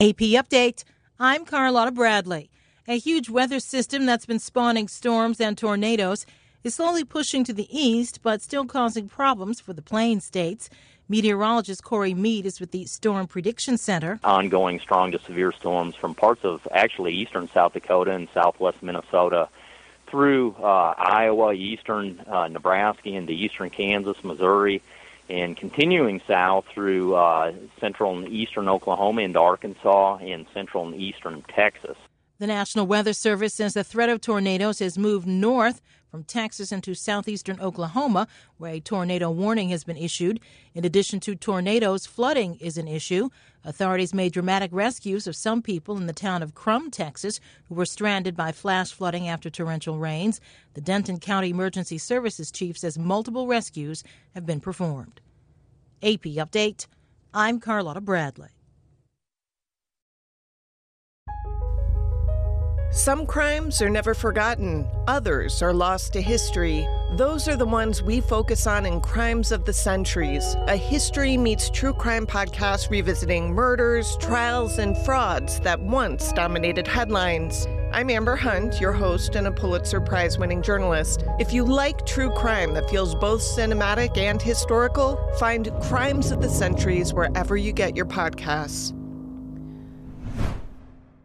AP Update, I'm Carlotta Bradley. A huge weather system that's been spawning storms and tornadoes is slowly pushing to the east, but still causing problems for the Plains states. Meteorologist Corey Mead is with the Storm Prediction Center. Ongoing strong to severe storms from parts of actually eastern South Dakota and southwest Minnesota through Iowa, eastern Nebraska, into eastern Kansas, Missouri, and continuing south through central and eastern Oklahoma into Arkansas and central and eastern Texas. The National Weather Service says the threat of tornadoes has moved north from Texas into southeastern Oklahoma, where a tornado warning has been issued. In addition to tornadoes, flooding is an issue. Authorities made dramatic rescues of some people in the town of Crum, Texas, who were stranded by flash flooding after torrential rains. The Denton County Emergency Services chief says multiple rescues have been performed. AP Update, I'm Carlotta Bradley. Some crimes are never forgotten. Others are lost to history. Those are the ones we focus on in Crimes of the Centuries, a history meets true crime podcast revisiting murders, trials, and frauds that once dominated headlines. I'm Amber Hunt, your host and a Pulitzer Prize-winning journalist. If you like true crime that feels both cinematic and historical, find Crimes of the Centuries wherever you get your podcasts.